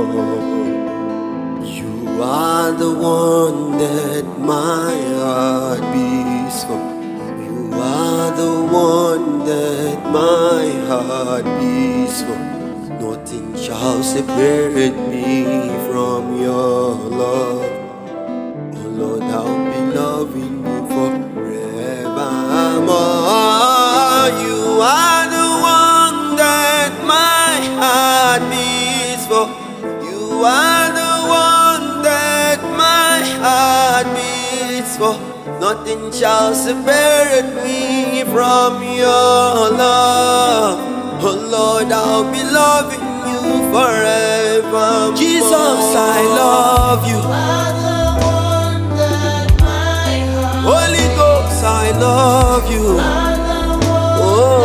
You are the one that my heart beats for. You are the one that my heart beats for. Nothing shall separate me from your love. Oh Lord, I'll be loving you forevermore. You are the one that my heart beats for. You are the one that my heart beats for. Nothing shall separate me from your love. Oh Lord, I'll be loving you forever. Jesus, I love you. You are the one that my heart Holy Ghost, I love you. You are the one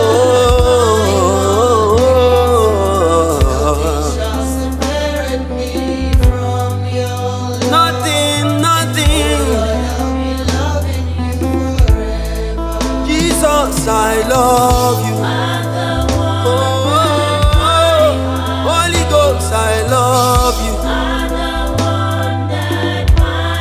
Nothing shall separate me from your love. Nothing. Lord, I'll be loving you forever. Jesus, I love you. You are the one Holy Ghost, I love you. You are the one that my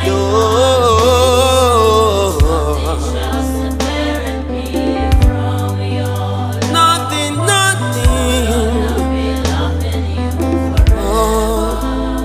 Nothing shall separate me from your love. Nothing. I'll be loving you forever.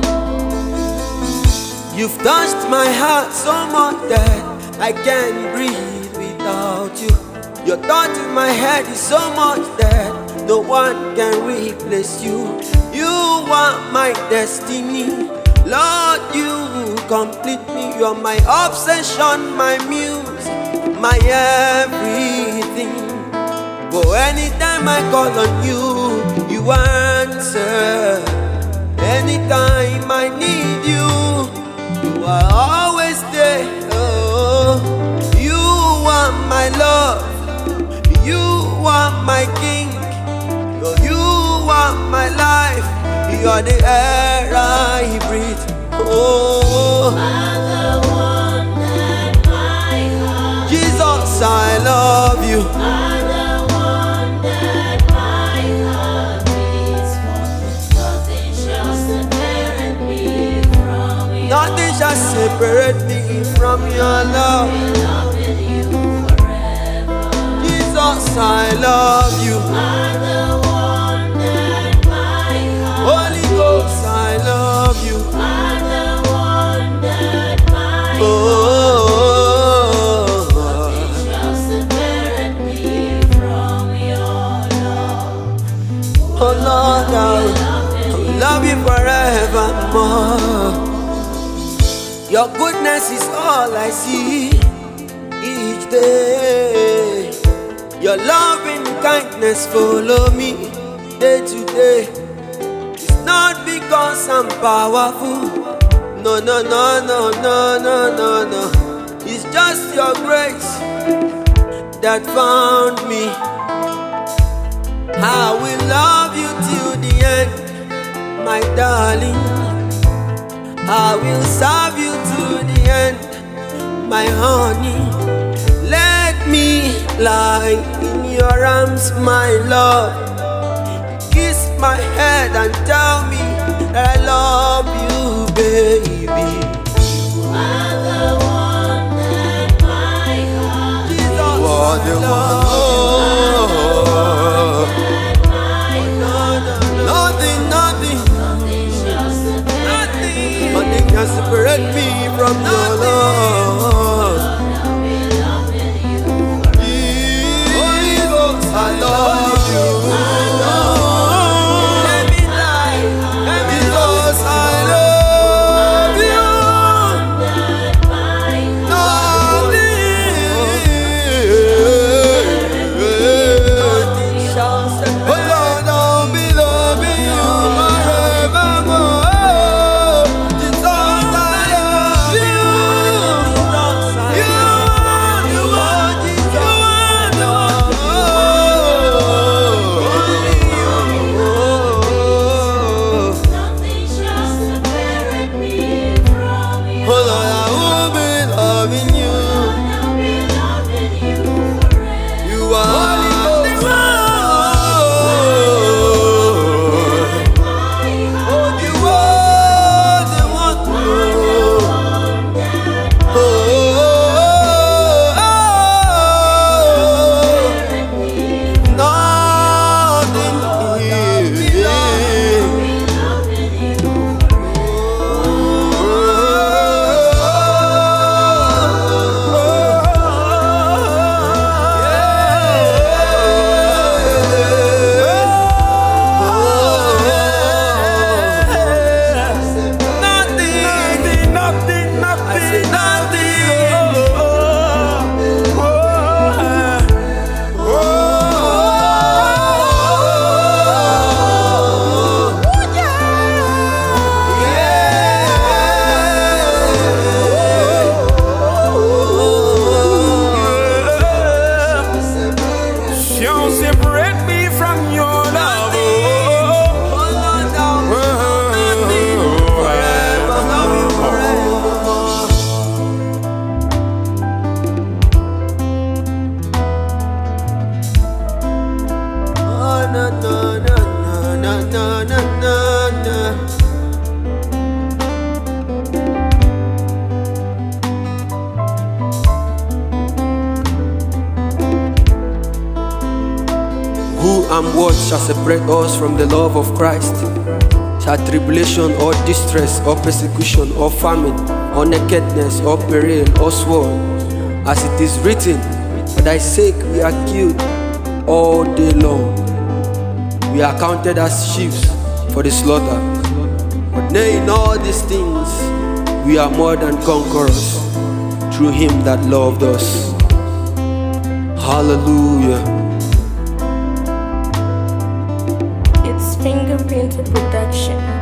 You've touched my heart so much that I can't breathe without you. Your thought in my head is so much that no one can replace you. You are my destiny, Lord, you complete me. You're my obsession, my muse, my everything. But anytime I call on you, you answer. Anytime I need you, you are always there. Oh, you are my love, you are my king, you are my life, you are the air I breathe. Oh, You are the one that my heart Jesus, I love you. You are the one that my heart beats for. Nothing shall separate me from you. Nothing shall separate me from your love. I'll be loving you forever. Jesus, I love you. You are the one that my heart Holy Ghost, I love you. You are the one that my Oh, Nothing shall separate me from your love. oh Lord, I will love you forevermore. Your goodness is all I see each day. Your loving kindness follow me day to day. It's not because I'm powerful. No. It's just your grace that found me. I will love you till the end, my darling. I will serve you to the end, my honey. Let me lie in your arms, my love. Kiss my head and tell me that I love you, baby. You are the one that my heart Jesus, You are the one that my Nothing Nothing shall separate me Nothing can separate me from your love. I'll be loving you forever. Holy Ghost, I love you. Let me lie, because I love you. That my Nothing shall separate. Oh Lord, I'll be loving you forevermore. Jesus, I love you. what shall separate us from the love of Christ? Shall tribulation or distress or persecution or famine or nakedness or peril or sword? As it is written, for thy sake we are killed all day long. We are counted as sheep for the slaughter. But nay, in all these things we are more than conquerors through him that loved us. Hallelujah. It's Fingerprint Production.